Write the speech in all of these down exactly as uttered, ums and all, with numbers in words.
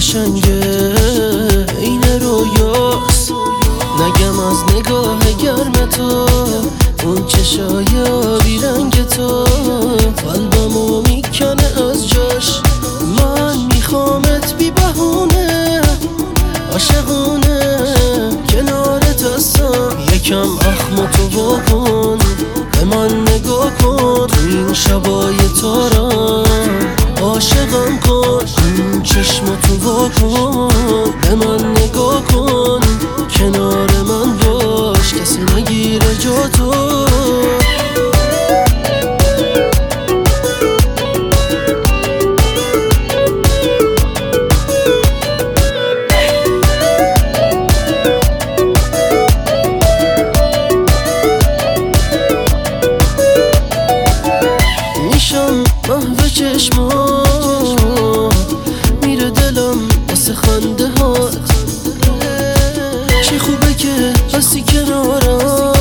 قشنگه این رویاست، نگم از نگاه گرم تو، اون چشای آبی رنگ تو قلبمو میکنه از جاش. من میخوامت بی بهونه، عاشقونه کنارت هستم. یکم اخم تو واکن، به من نگاه کن، تو این شبای تارم عاشقم کن. این چشم تو واکن، به من نگاه کن، کنار من باش، کسی نگیره جا تو. میشم محو چشما، میره دلم واسه خنده هات. چه خوبه که هستی کنارم،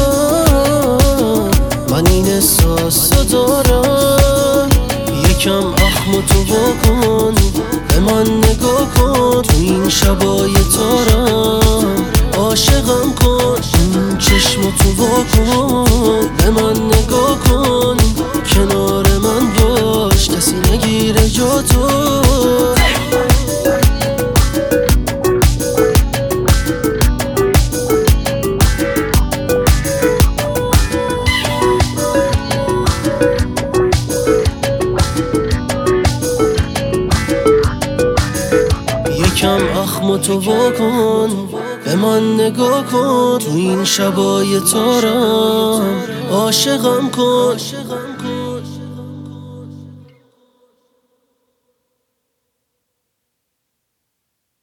من این احساسو دارم. یکم اخم تو واکن، به من نگاه کن، تو این شبای تارم عاشقم کن. این چشم تو واکن، به من نگاه کن، کنار من باش، کسی نگیره جا تو. یکم اخم تو واکن، به من نگاه کن، تو این شبای تارم عاشقم کن.